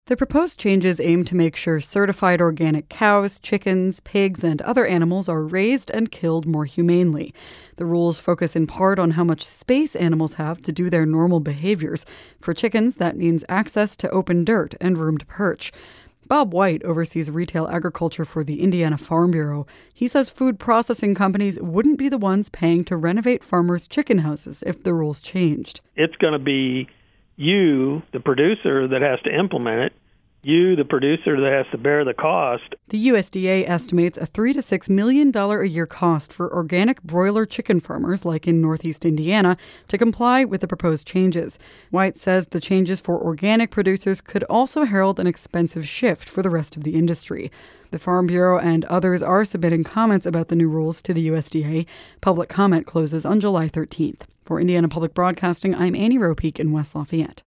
The proposed changes aim to make sure certified organic cows, chickens, pigs, and other animals are raised and killed more humanely. The rules focus in part on how much space animals have to do their normal behaviors. For chickens, that means access to open dirt and room to perch. Bob White oversees retail agriculture for the Indiana Farm Bureau. He says food processing companies wouldn't be the ones paying to renovate farmers' chicken houses if the rules changed. It's going to be you, the producer, that has to implement it. You, the producer, that has to bear the cost. The USDA estimates a $3 to $6 million a year cost for organic broiler chicken farmers, like in Northeast Indiana, to comply with the proposed changes. White says the changes for organic producers could also herald an expensive shift for the rest of the industry. The Farm Bureau and others are submitting comments about the new rules to the USDA. Public comment closes on July 13th. For Indiana Public Broadcasting, I'm Annie Ropeek in West Lafayette.